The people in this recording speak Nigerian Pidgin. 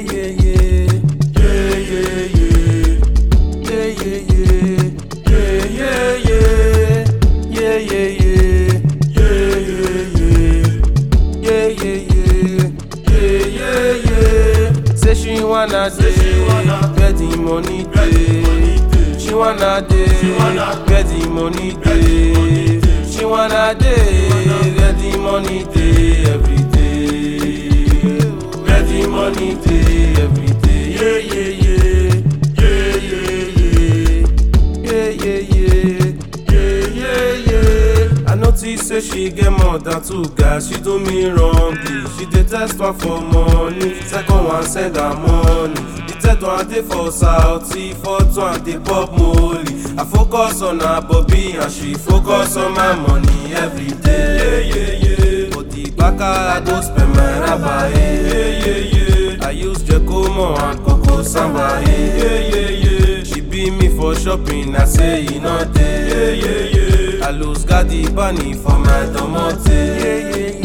Say she wanna get the money day. She wanna get the money day. She wanna get the money day every day. Get the money day every day. Yeah, yeah, yeah. Yeah, yeah, yeah. Yeah, yeah, yeah. Yeah, yeah, yeah. I notice say she get more than 2 guys. She do me wrongly. She dey test one for money. Second one send her money. The third one dey for Saudi. Fourth one dey pop molly. I focus on her Bobby and she focus on my money every day. Yeah, yeah, yeah. But the baka I go spend my raba. Yeah, yeah, yeah. I use Giacomo and Coco Samba. Yeah, yeah, yeah. She beat me for shopping. I say you know dey. Yeah, yeah, yeah. I lose Gadi Bunny for my domote. Yeah, yeah, yeah.